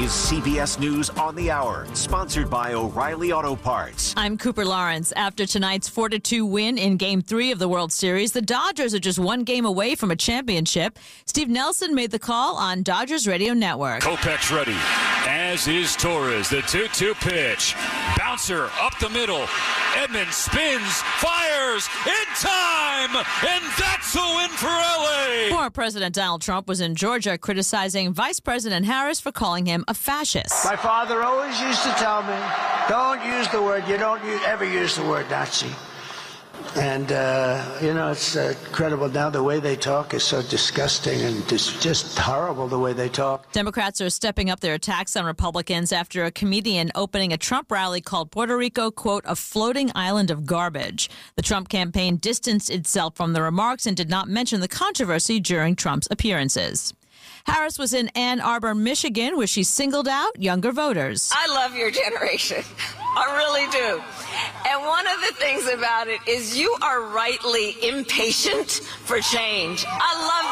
is CBS News on the Hour, sponsored by O'Reilly Auto Parts. I'm Cooper Lawrence. After tonight's 4-2 win in Game 3 of the World Series, the Dodgers are just one game away from a championship. Steve Nelson made the call on Dodgers Radio Network. Kopech's ready, as is Torres. The 2-2 pitch. Bouncer up the middle. Edman spins, fires, in time, and that's a win for L.A. Former President Donald Trump was in Georgia criticizing Vice President Harris for calling him a fascist. My father always used to tell me, don't use the word, you don't ever use the word Nazi. And, it's incredible now the way they talk is so disgusting and just horrible the way they talk. Democrats are stepping up their attacks on Republicans after a comedian opening a Trump rally called Puerto Rico, quote, a floating island of garbage. The Trump campaign distanced itself from the remarks and did not mention the controversy during Trump's appearances. Harris was in Ann Arbor, Michigan, where she singled out younger voters. I love your generation. I really do. And one of the things about it is you are rightly impatient for change. I love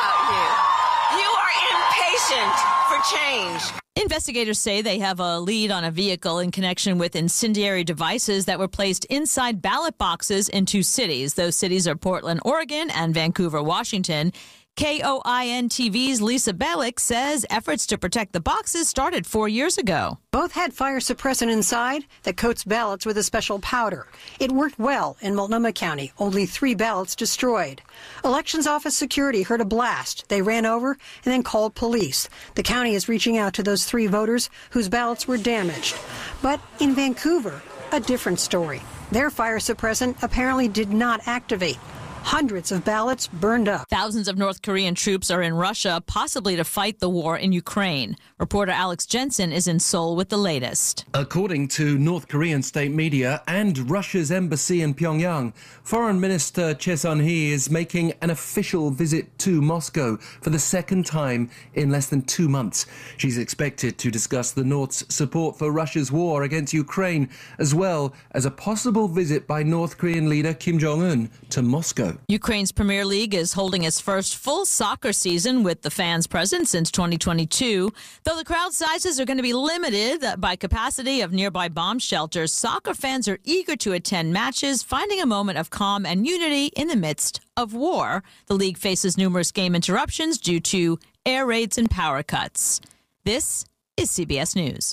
that about you. You are impatient for change. Investigators say they have a lead on a vehicle in connection with incendiary devices that were placed inside ballot boxes in two cities. Those cities are Portland, Oregon, and Vancouver, Washington. KOIN TV's Lisa Bellick says efforts to protect the boxes started 4 years ago. Both had fire suppressant inside that coats ballots with a special powder. It worked well in Multnomah County. Only 3 ballots destroyed. Elections Office security heard a blast. They ran over and then called police. The county is reaching out to those 3 voters whose ballots were damaged. But in Vancouver, a different story. Their fire suppressant apparently did not activate. Hundreds of ballots burned up. Thousands of North Korean troops are in Russia, possibly to fight the war in Ukraine. Reporter Alex Jensen is in Seoul with the latest. According to North Korean state media and Russia's embassy in Pyongyang, Foreign Minister Choi Sun-hee is making an official visit to Moscow for the second time in less than 2 months. She's expected to discuss the North's support for Russia's war against Ukraine, as well as a possible visit by North Korean leader Kim Jong-un to Moscow. Ukraine's Premier League is holding its first full soccer season with the fans present since 2022. Though the crowd sizes are going to be limited by capacity of nearby bomb shelters, soccer fans are eager to attend matches, finding a moment of calm and unity in the midst of war. The league faces numerous game interruptions due to air raids and power cuts. This is CBS News.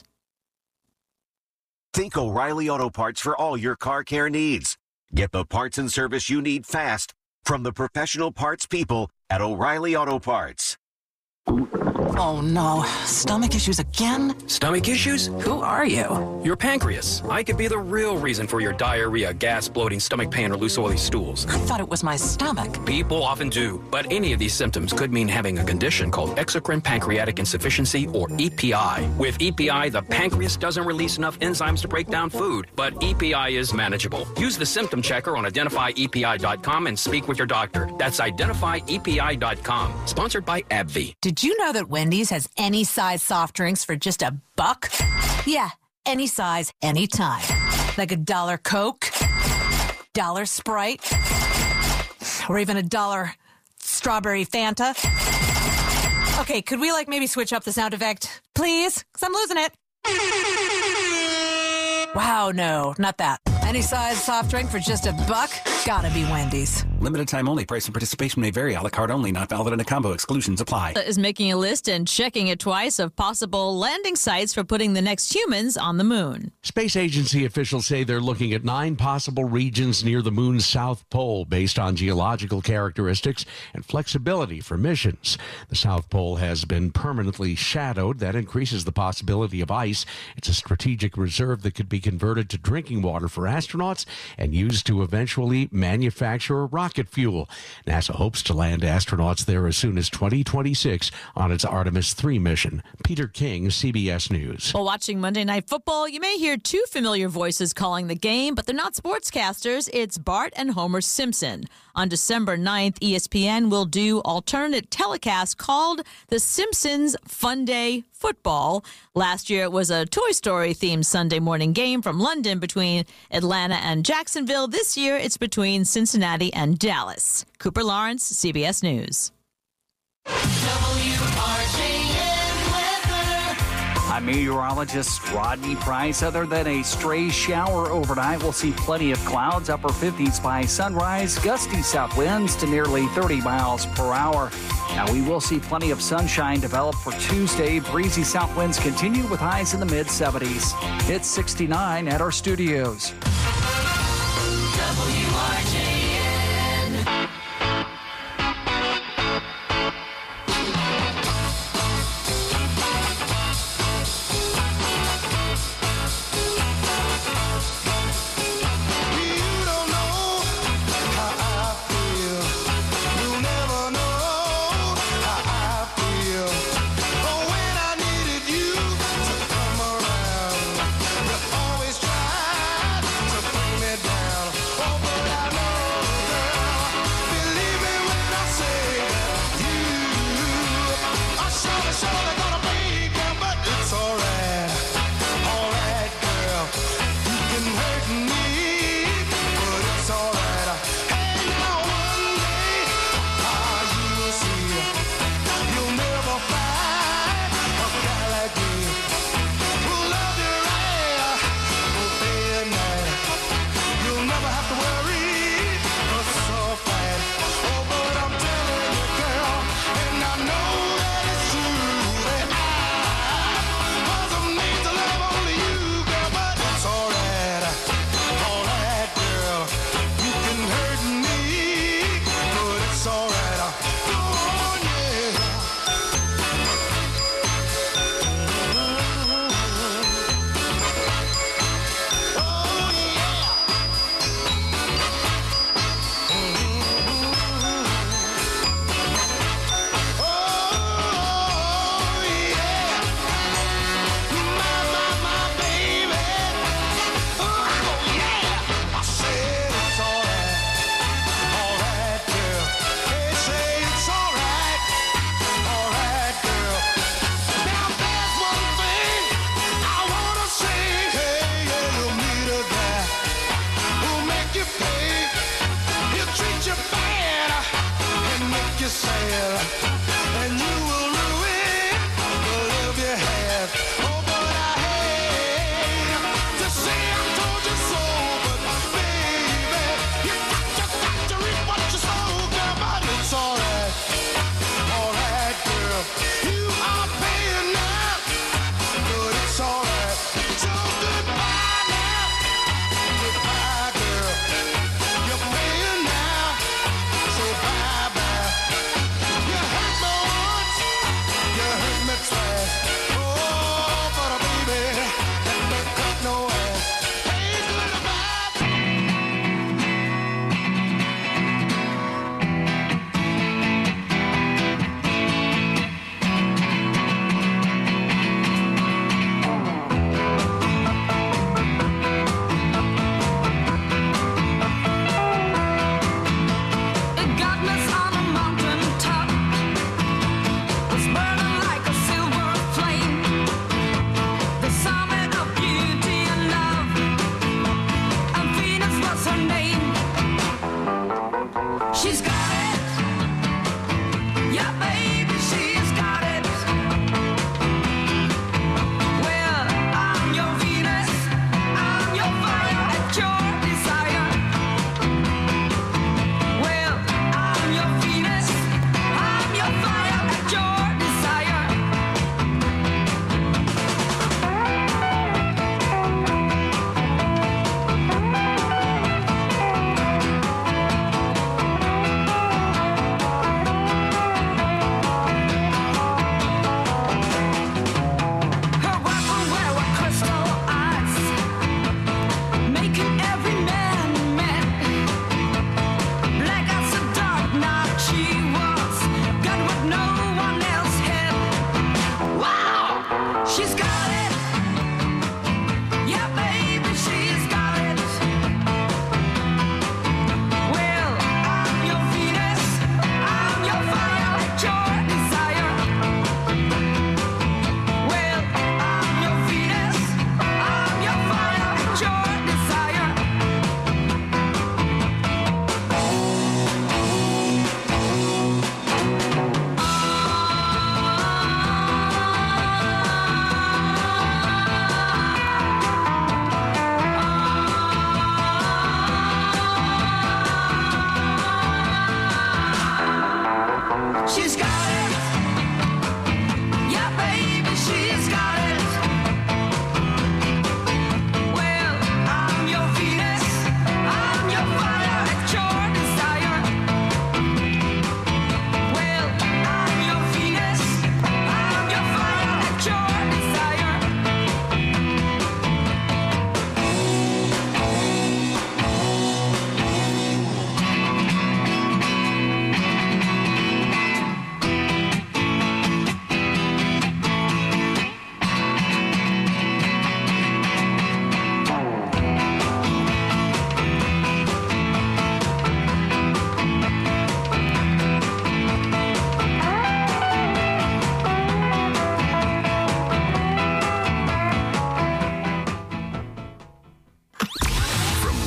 Think O'Reilly Auto Parts for all your car care needs. Get the parts and service you need fast from the professional parts people at O'Reilly Auto Parts. Oh no, stomach issues again? Stomach issues? Who are you? Your pancreas. I could be the real reason for your diarrhea, gas, bloating, stomach pain, or loose oily stools. I thought it was my stomach. People often do, but any of these symptoms could mean having a condition called exocrine pancreatic insufficiency, or EPI. With EPI, the pancreas doesn't release enough enzymes to break down food, but EPI is manageable. Use the symptom checker on identifyepi.com and speak with your doctor. That's identifyepi.com. Sponsored by AbbVie. Did you know that Wendy's has any size soft drinks for just $1? Yeah, any size, anytime. Like $1 Coke, $1 Sprite, or even $1 strawberry Fanta. Okay, could we maybe switch up the sound effect, please? Because I'm losing it. Wow, no, not that. Any size soft drink for just $1? Gotta be Wendy's. Limited time only. Price and participation may vary. A la carte only. Not valid in a combo. Exclusions apply. Is making a list and checking it twice of possible landing sites for putting the next humans on the moon. Space agency officials say they're looking at 9 possible regions near the moon's south pole based on geological characteristics and flexibility for missions. The South Pole has been permanently shadowed. That increases the possibility of ice. It's a strategic reserve that could be converted to drinking water for astronauts and used to eventually manufacture rocket fuel. NASA hopes to land astronauts there as soon as 2026 on its Artemis 3 mission. Peter King, CBS News. While watching Monday Night Football, you may hear 2 familiar voices calling the game, but they're not sportscasters. It's Bart and Homer Simpson. On December 9th, ESPN will do alternate telecast called The Simpsons Fun Day Football. Last year, it was a Toy Story-themed Sunday morning game from London between Atlanta and Jacksonville. This year, it's between Cincinnati and Dallas. Cooper Lawrence, CBS News. WRJN weather. I'm meteorologist Rodney Price. Other than a stray shower overnight, we'll see plenty of clouds, upper 50s by sunrise, gusty south winds to nearly 30 miles per hour. Now, we will see plenty of sunshine develop for Tuesday. Breezy south winds continue with highs in the mid-70s. It's 69 at our studios.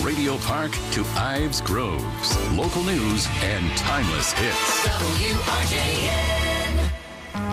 Radio Park to Ives Groves. Local news and timeless hits. WRJN.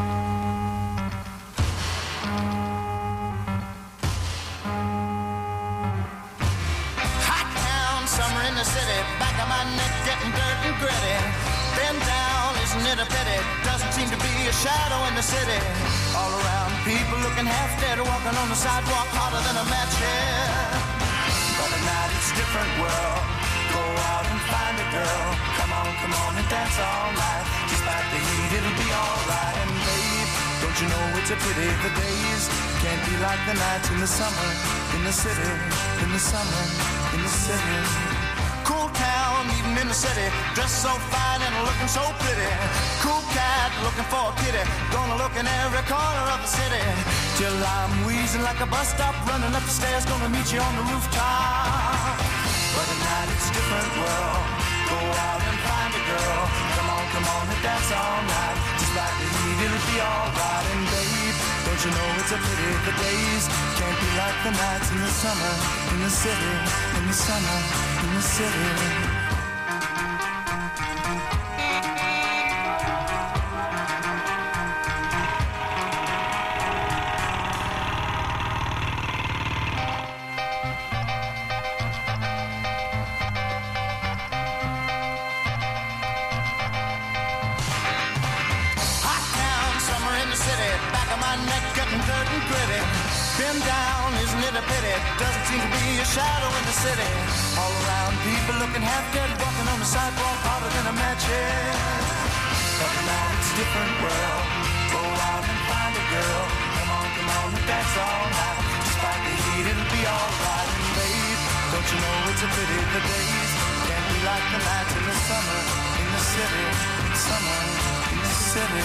Hot town, summer in the city. Back of my neck getting dirt and gritty. Bend down, isn't it a pity? Doesn't seem to be a shadow in the city. All around, people looking half dead, walking on the sidewalk hotter than a match here. But at night it's a different world. Go out and find a girl. Come on and dance all night. Despite the heat, it'll be alright. And babe, don't you know it's a pity the days can't be like the nights in the summer, in the city, in the summer, in the city. Cool town, even in the city, dressed so fine and looking so pretty. Cool cat, looking for a kitty, gonna look in every corner of the city. Till I'm wheezing like a bus stop, running up the stairs, gonna meet you on the rooftop. But at night it's a different world. Go out and find a girl. Come on and dance all night. Just like the heat, it'll be alright. And babe, don't you know it's a pity the days can't be like the nights in the summer, in the city, in the summer, in the city. Been down, isn't it a pity? Doesn't seem to be a shadow in the city. All around, people looking half dead, walking on the sidewalk hotter than a match head. But now it's a different world. Go out and find a girl. Come on and dance all night. Despite the heat, it'll be alright. And babe, don't you know it's a pity the days can't be like the nights in the summer, in the city, summer, in the city.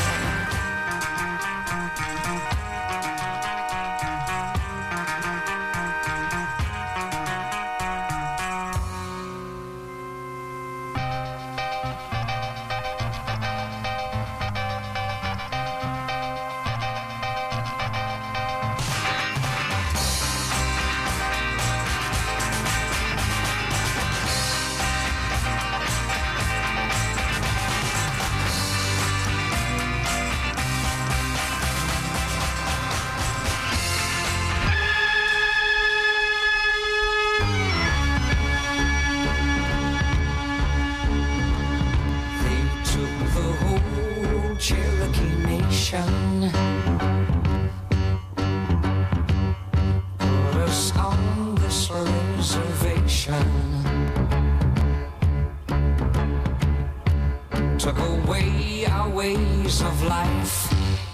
Took away our ways of life.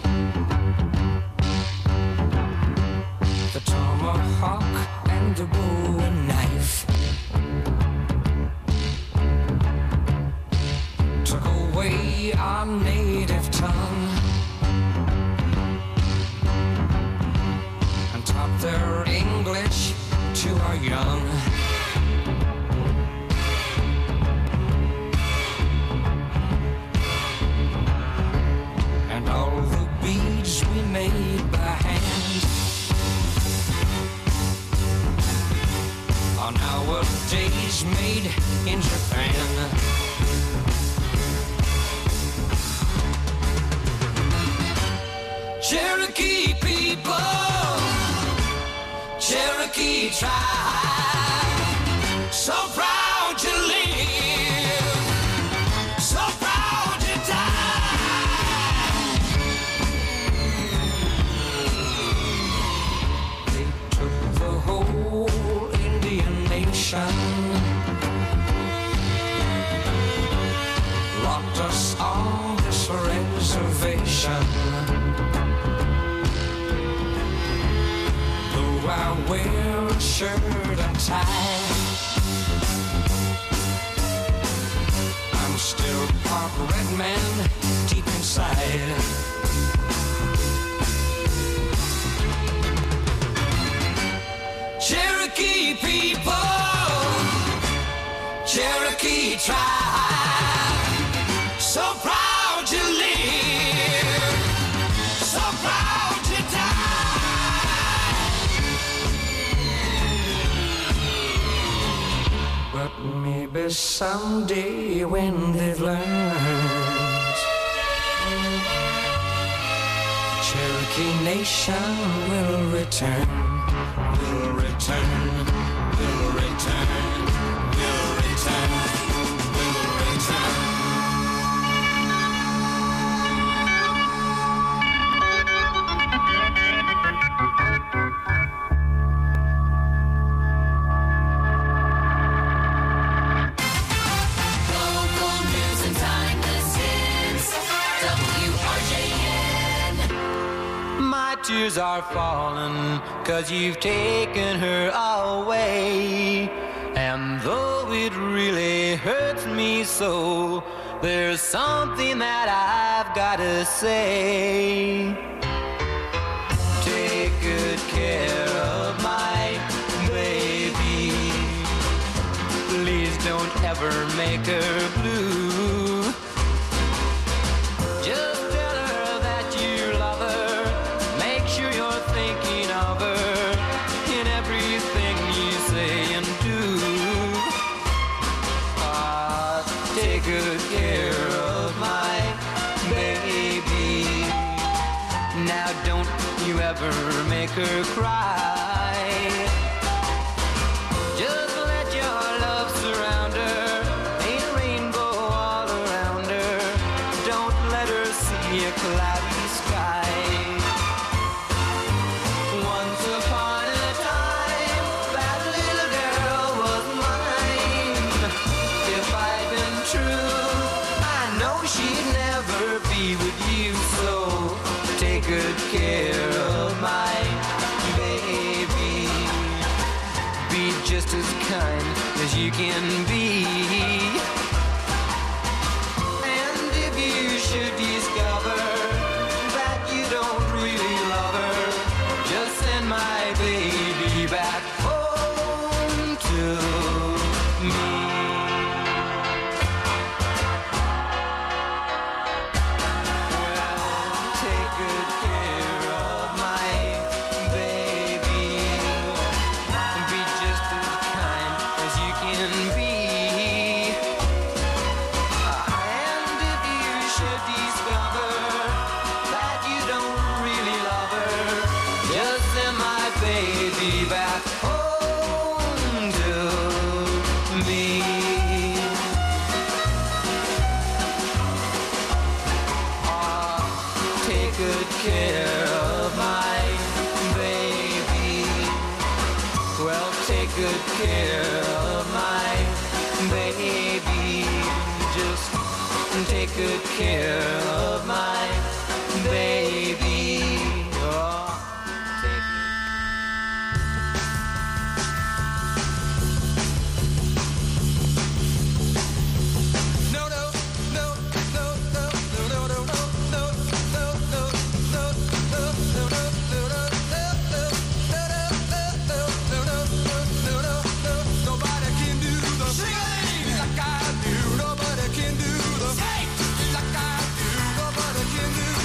The tomahawk and the bowie knife took away our native tongue and taught their English to our young. And all the beads we made by hand are nowadays made in Japan. Cherokee people, Cherokee tribe, so proud to live, so proud to die. They took the whole Indian nation, locked us on this reservation. Though I wear a shirt and tie, I'm still part red man deep inside. Cherokee people, Cherokee tribe, so proud to live, so proud to die. But maybe someday when they've learned, Cherokee Nation will return, will return, will return, will return, will return. Tears are falling 'cause you've taken her away. And though it really hurts me so, there's something that I've gotta say. Take good care of my baby. Please don't ever make her blue. Just good care of my baby. Now don't you ever make her cry. Just let your love surround her, paint a rainbow all around her. Don't let her see a cloudy sky. Once upon a time, that little girl was mine. If I'd been true, she'd never be with you, so take good care of my baby. Be just as kind as you can be. And if you should discover that you don't really love her, just send my baby back home to me. Good care of my baby. Just take good care of my baby. Oh, take no, no, no, no, no, no, no, no, no, no, no, no, no, no, no. Nobody can do the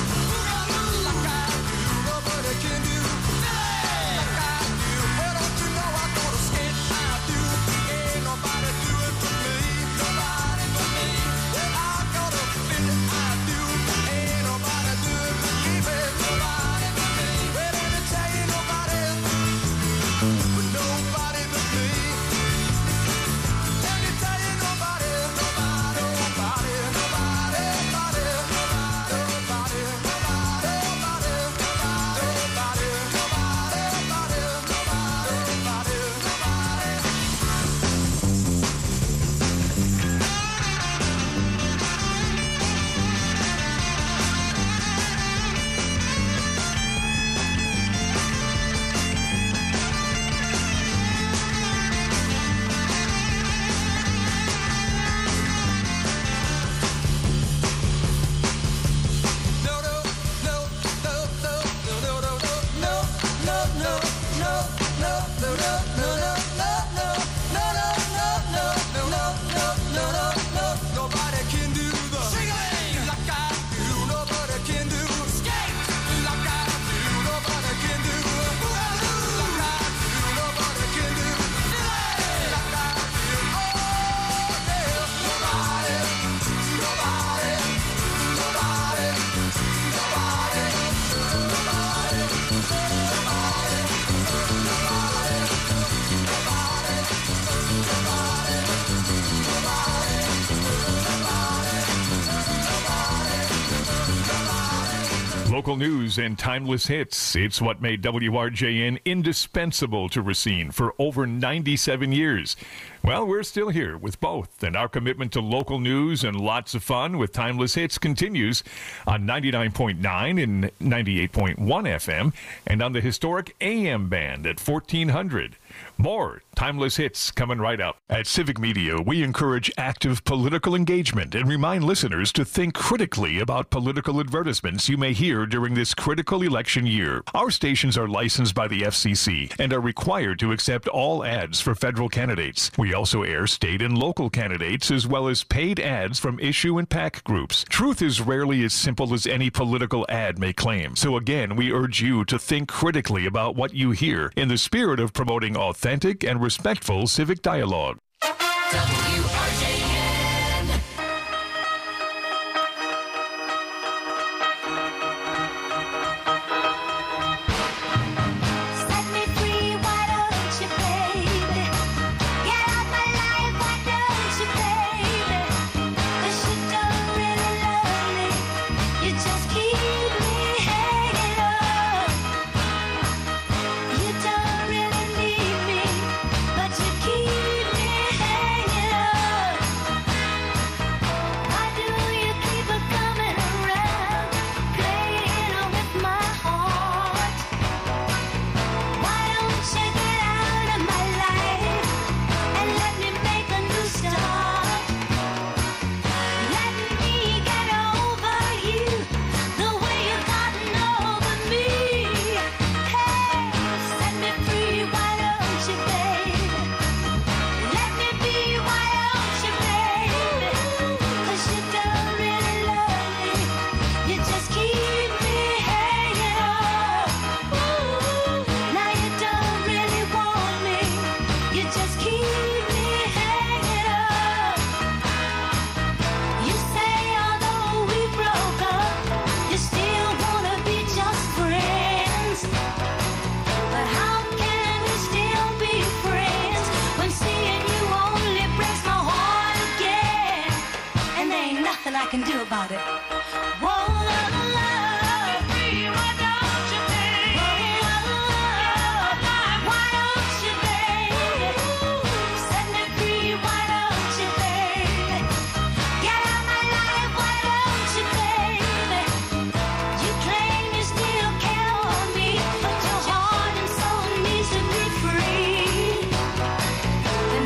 Local news and timeless hits. It's what made WRJN indispensable to Racine for over 97 years. Well, we're still here with both, and our commitment to local news and lots of fun with timeless hits continues on 99.9 and 98.1 FM and on the historic AM band at 1400. More timeless hits coming right up. At Civic Media, we encourage active political engagement and remind listeners to think critically about political advertisements you may hear during this critical election year. Our stations are licensed by the FCC and are required to accept all ads for federal candidates. We also air state and local candidates as well as paid ads from issue and PAC groups. Truth is rarely as simple as any political ad may claim. So again, we urge you to think critically about what you hear in the spirit of promoting authentic and respectful civic dialogue. I can do about it.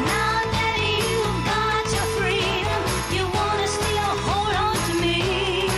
Me.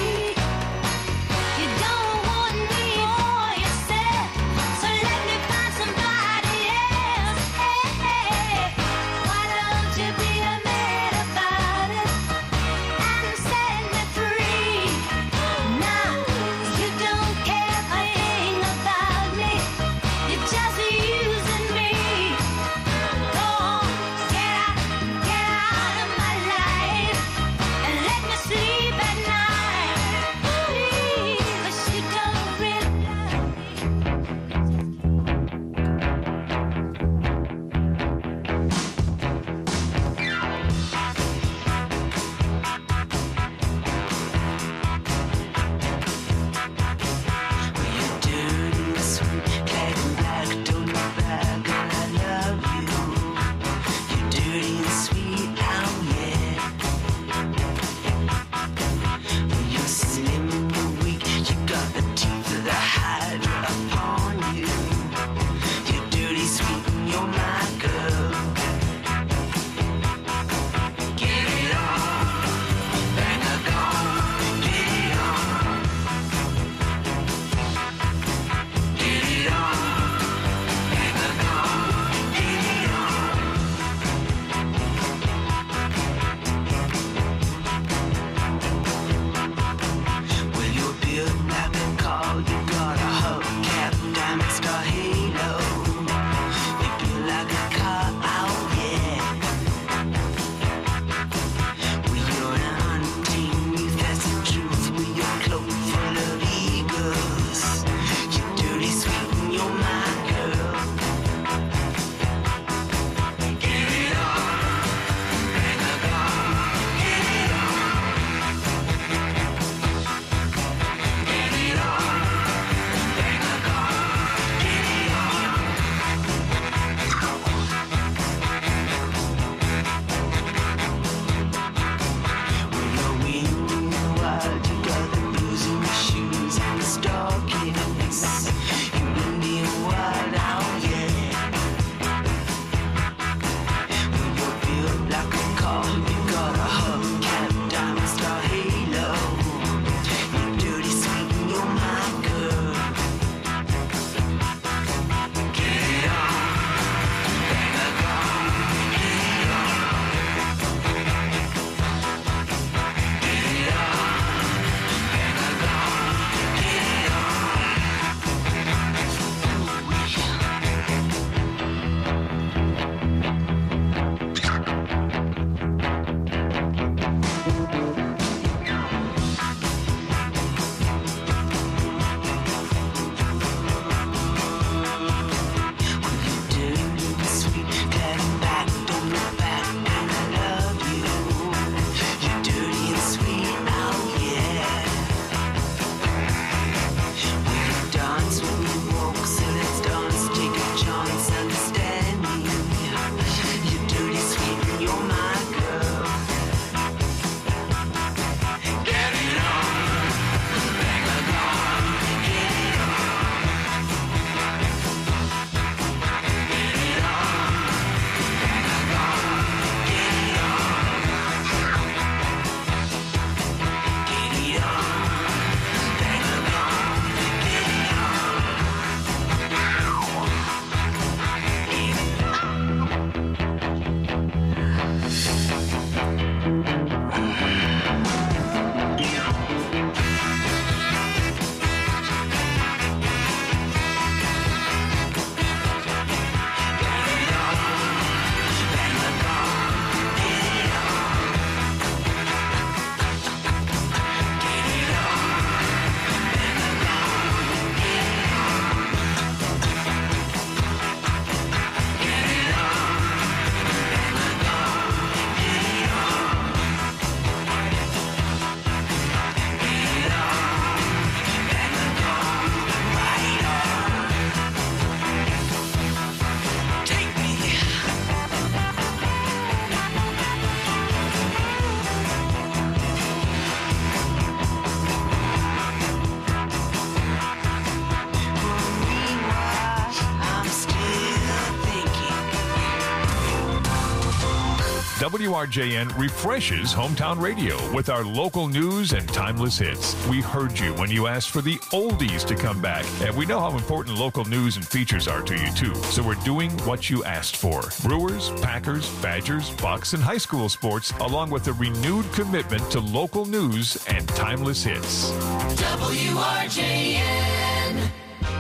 WRJN refreshes hometown radio with our local news and timeless hits. We heard you when you asked for the oldies to come back, and we know how important local news and features are to you too. So we're doing what you asked for. Brewers, Packers, Badgers, Bucks, and high school sports, along with a renewed commitment to local news and timeless hits. WRJN.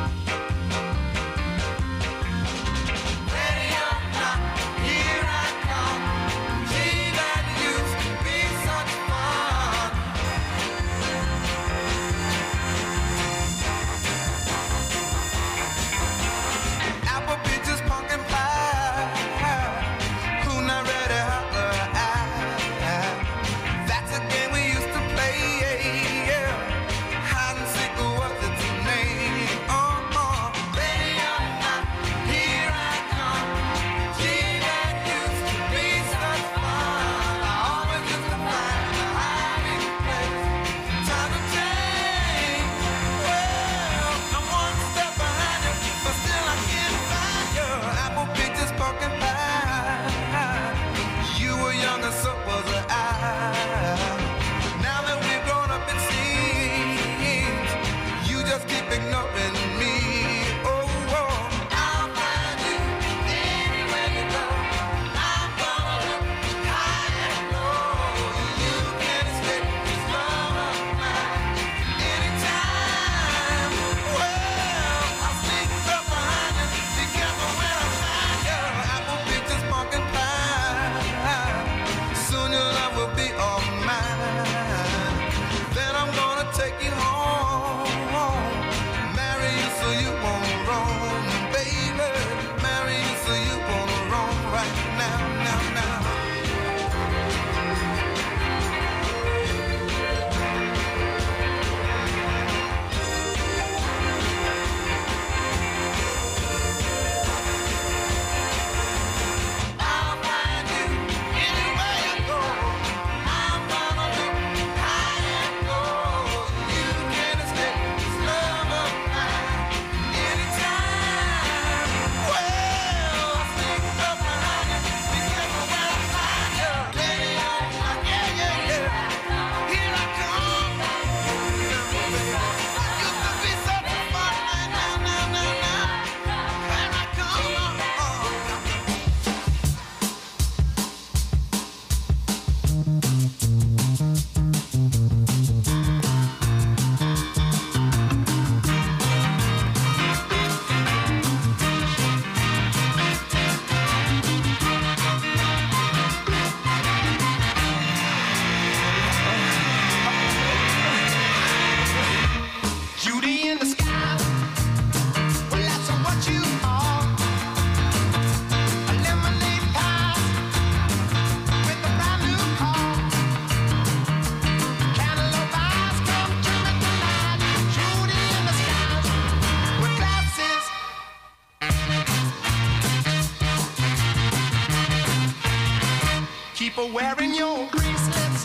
Wearing your bracelets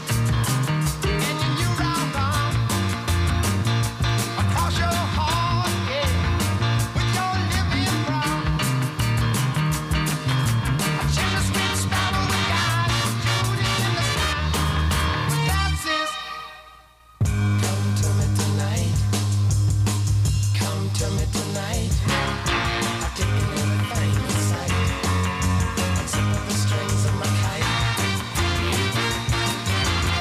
and your new round across your heart, yeah, with your living brown. A chimney sweet sparrow with guys, Judy in the sky, with glasses. Come to me tonight. Come to me tonight. I've taken everything in sight. I'm sick of the strings of my kite.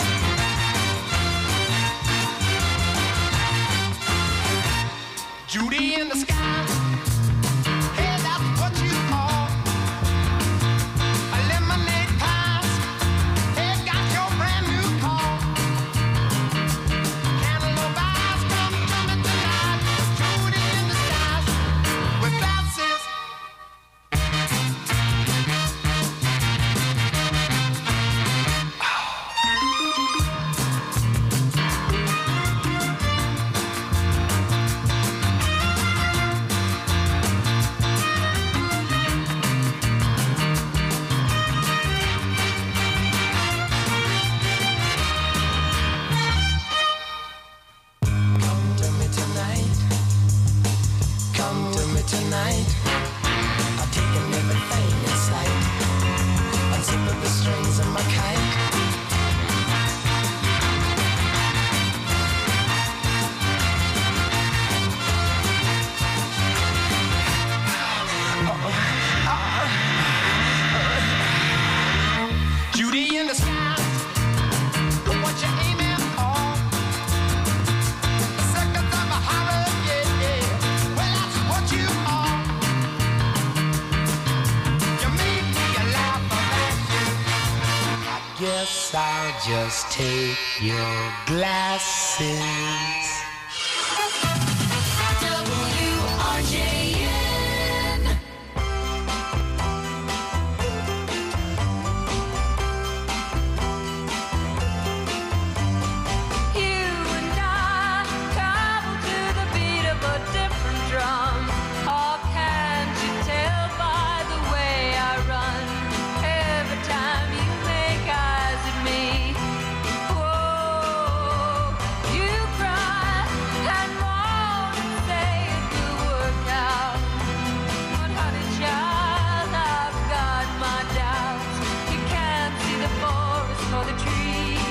Be in the sky. Look what you're aiming for. Seconds of a horror, yeah, yeah. Well, that's what you are. You made me a laugh at you. I guess I'll just take your glasses. WRJN. You and I travel to the beat of a different drum. Oh, can't you tell by the way I run? Every time you make eyes at me, whoa, you cry and moan and say it will work out. But honey child, I've got my doubts. You can't see the forest for the trees.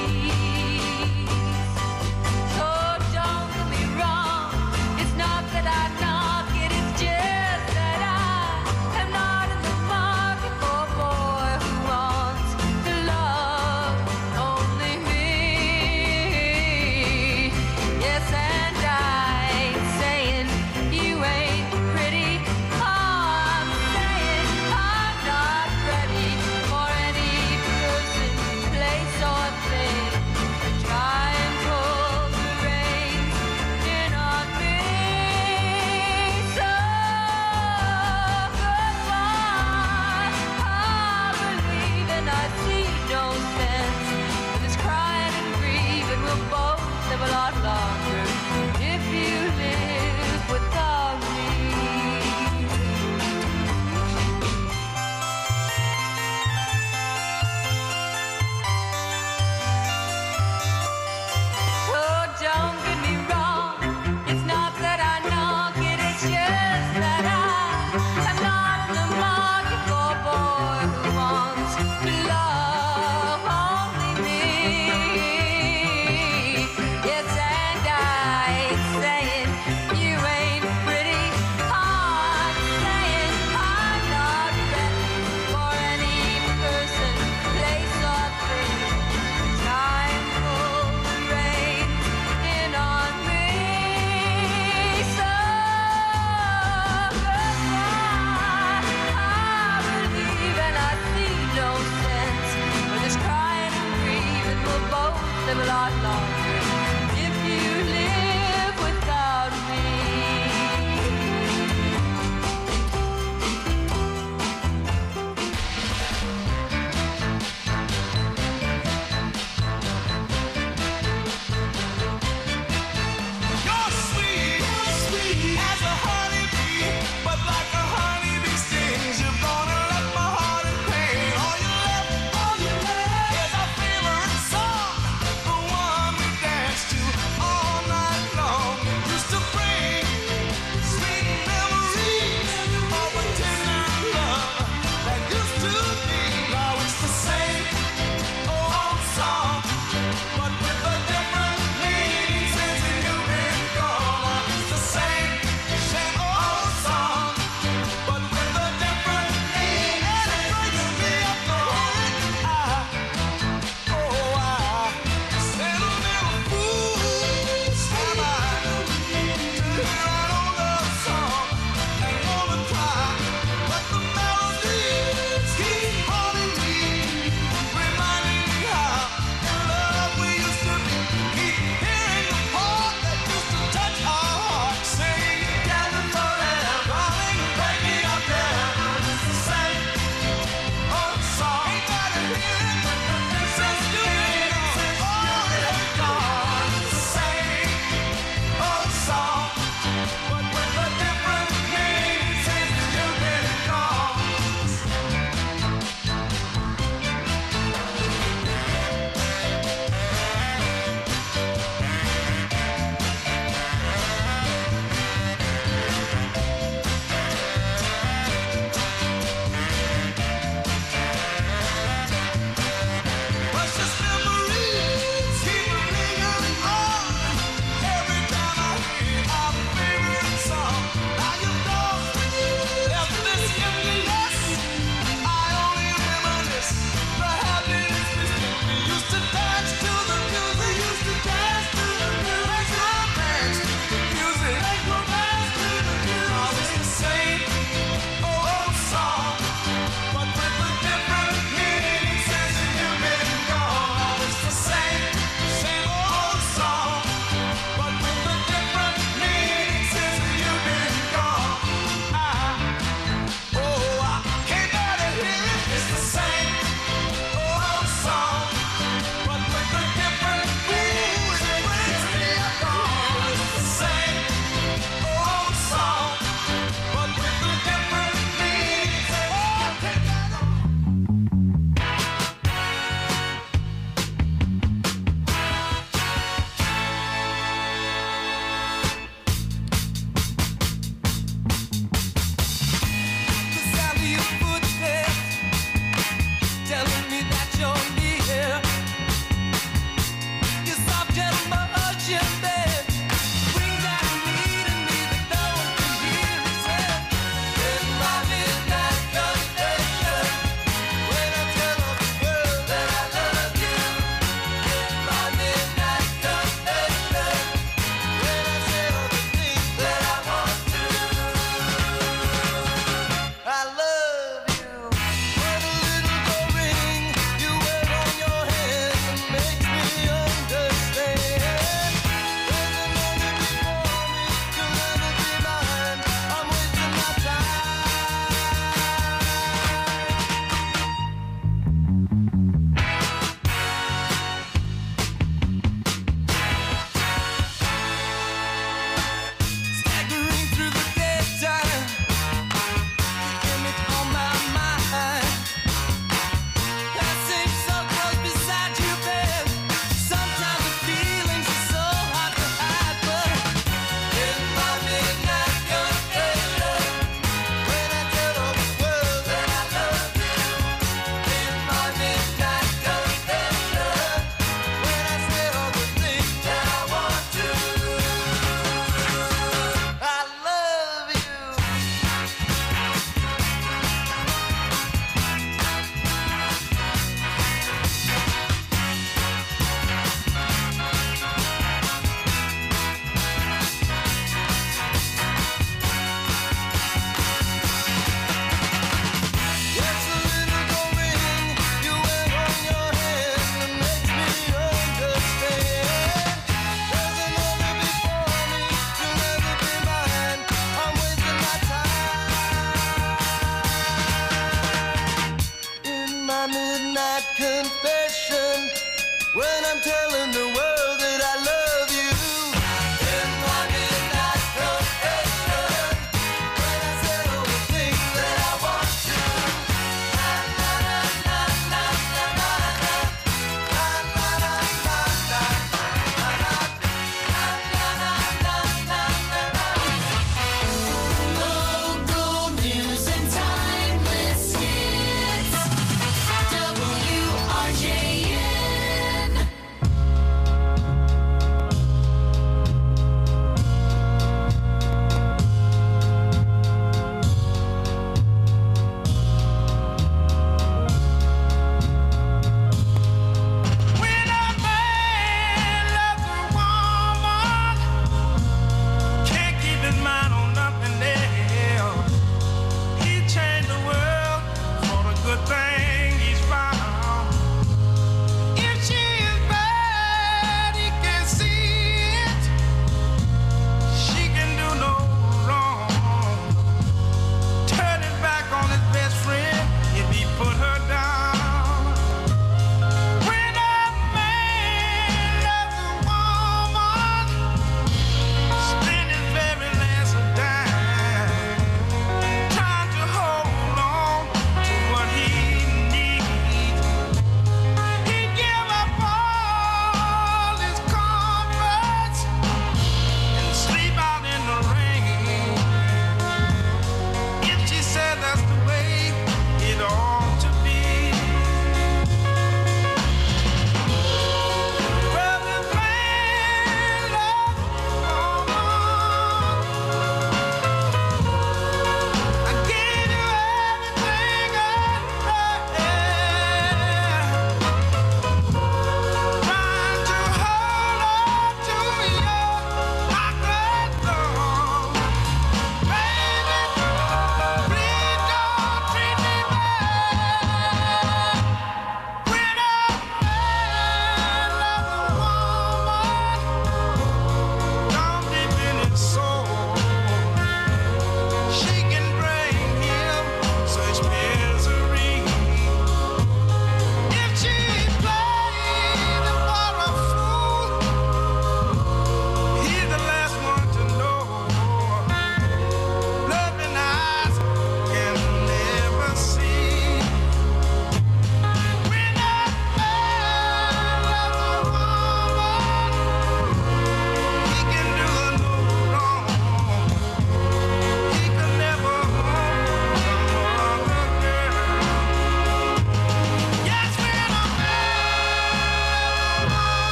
So don't get me wrong, it's not that I knock it, it's just that I am not in the market for a boy who wants to love only me. Yes, and I ain't saying you ain't pretty. I'm saying I'm not ready for any person, place, or thing to try and pull the reins in on me. So goodbye. I believe and I see no sense in this crying and grieving. We'll both live a lot longer if you live without me. So don't get me wrong, it's not that I knock it, it's just that I'm not in the market for a boy who wants to love only me. Yes, and I ain't saying you ain't pretty. I'm saying I'm not ready for any person, place, or thing to try and pull the reins in on me. So goodbye. I believe and I see no sense for this crying and grieving. We'll both live a lot longer if you live without me. You're sweet as a honeybee, but like a honeybee stings, you're gonna let my heart in pain. All you left is our favorite song, the one we confession when I'm telling the world that I love you. In my midnight confession, when I say all the things that I want to. Na na na na na na na na na na na na Local news and timeless hits. WRJN.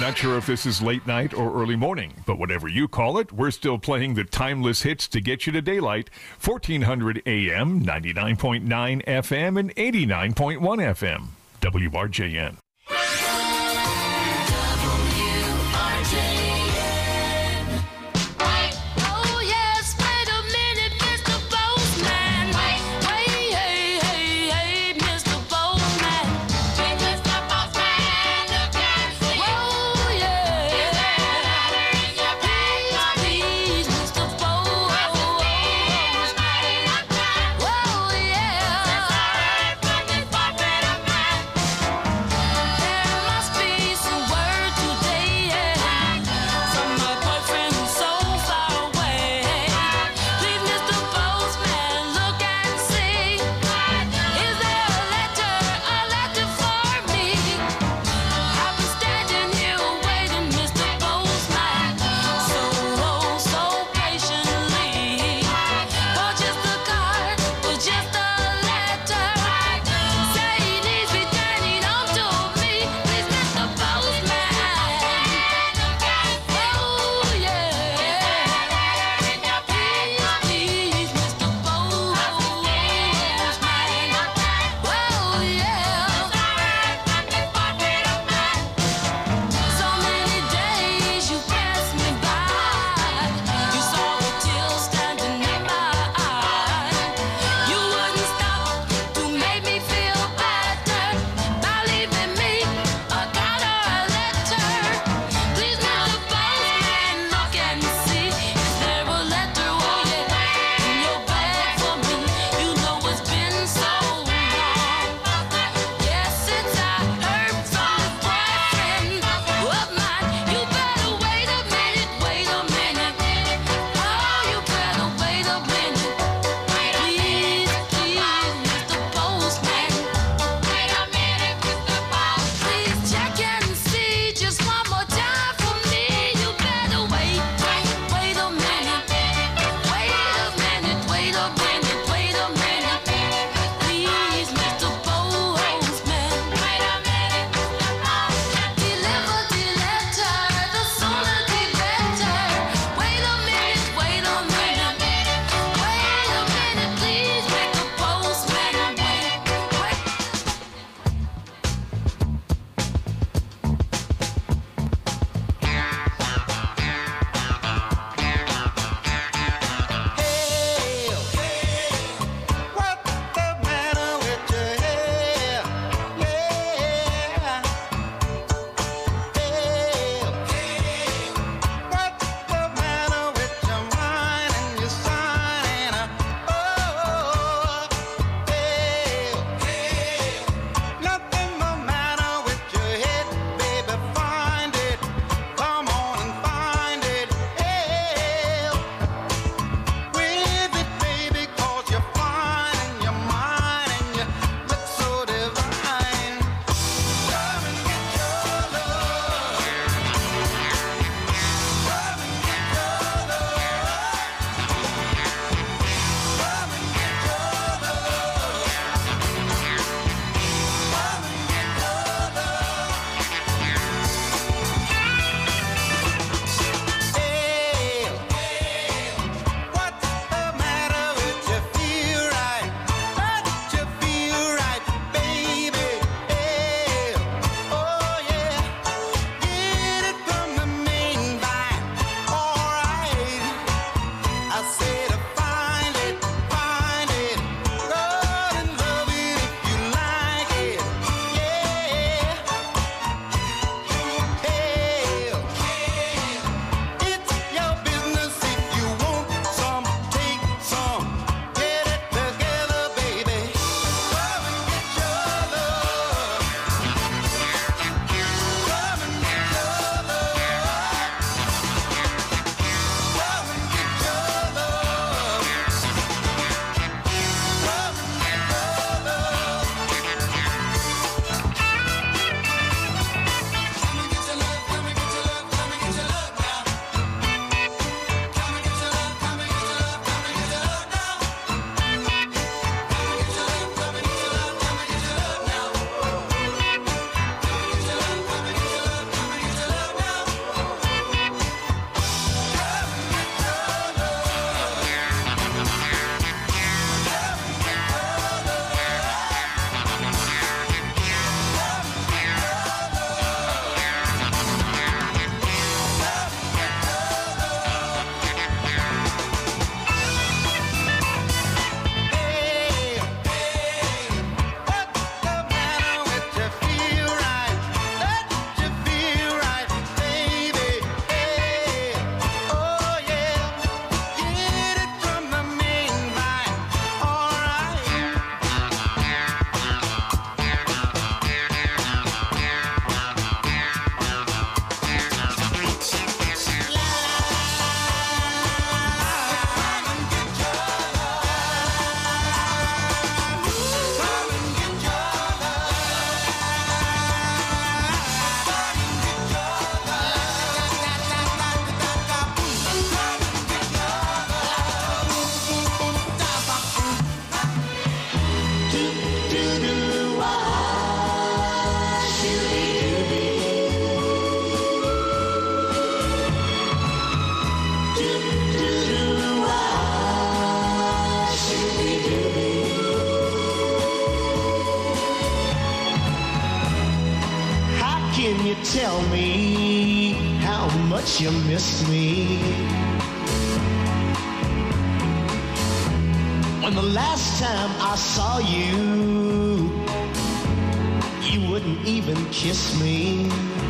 not sure if this is late night or early morning, but whatever you call it, we're still playing the timeless hits to get you to daylight. 1400 AM, 99.9 FM, and 89.1 FM. WRJN. Oh yes, wait a minute, Mr. Postman. Hey, hey, hey, hey, Mr. Postman. Hey, Mr. Postman, look and see. Oh yeah. Is there a letter in your bag? Please, Mr. Postman. Oh yeah. Is this alright from this portrait of mine? can you tell me how much you miss me? When the last time I saw you, you wouldn't even kiss me.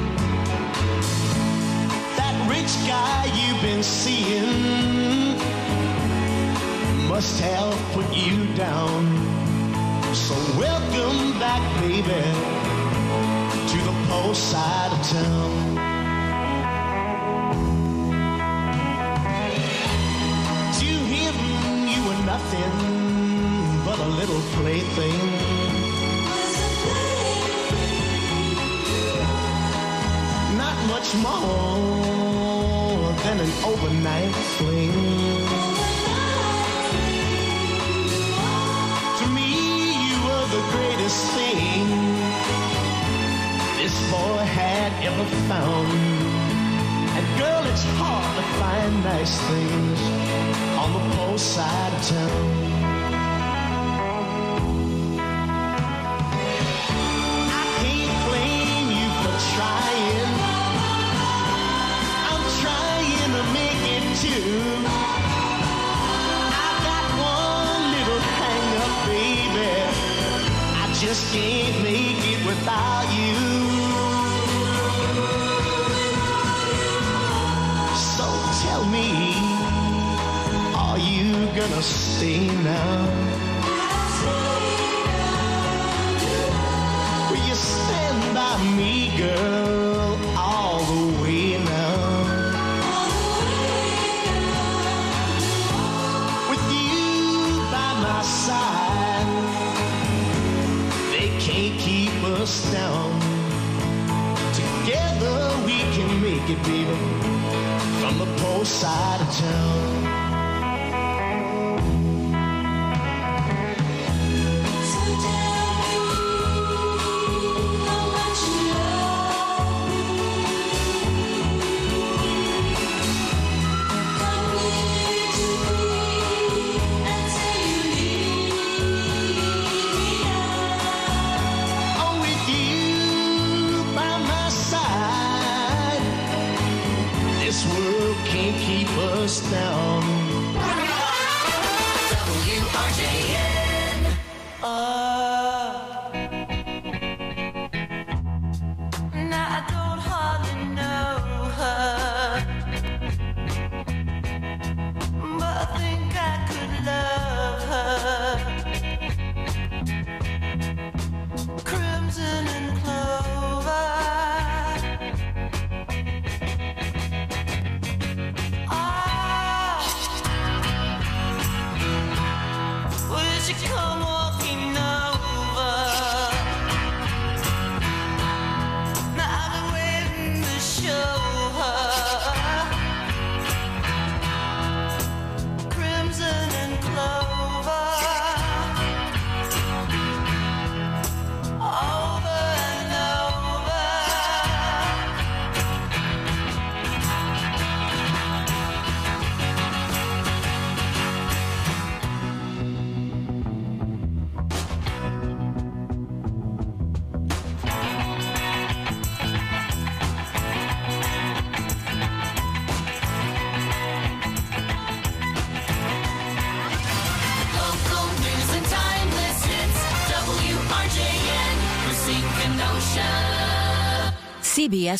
That rich guy you've been seeing must have put you down. So welcome back, baby, to the poor side of town. To him you were nothing but a little plaything. Not much more than an overnight fling. To me you were the greatest thing this boy had ever found. And girl, it's hard to find nice things on the poor side of town. I can't blame you for trying. I'm trying to make it too. I've got one little hang up, baby. I just can't make it without you. So tell me, are you gonna stay now? Will you stand by me, girl, all the way now? With you by my side, they can't keep us down. Together we can make it, baby, from the poor side of town. Oh, with you by my side, this world can't keep us down. WRJN. Now I don't hardly know her, but I think I could love her. Crimson and clover. Will she come walking over? Now I've been waiting to show her. Crimson and clover. Over and over. Local news and timeless hits. WRJN. We're sinking ocean. CBS